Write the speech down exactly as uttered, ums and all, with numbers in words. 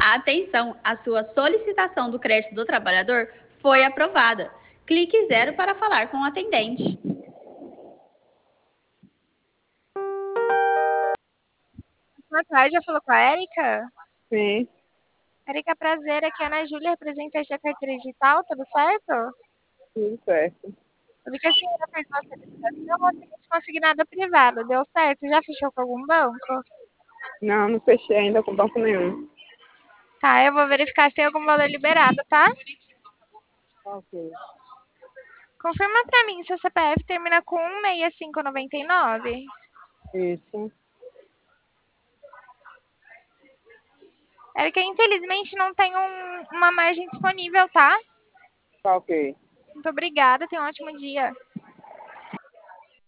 Atenção, a sua solicitação do crédito do trabalhador foi aprovada. Clique zero para falar com o atendente. Boa tarde, já falou com a Érica? Sim, Érica, prazer, aqui é a Ana Júlia, representante da carteira digital, tudo certo? tudo certo. Eu vi que a senhora fez uma solicitação de consignada privada, deu certo? Já fechou com algum banco? Não, não fechei ainda com banco nenhum. Tá, eu vou verificar se tem algum valor liberado, tá? Ok. Confirma pra mim se o C P F termina com um seis cinco nove nove. Isso. Érica, infelizmente não tem um- uma margem disponível, tá? Tá ok. Muito obrigada, tenha um ótimo dia.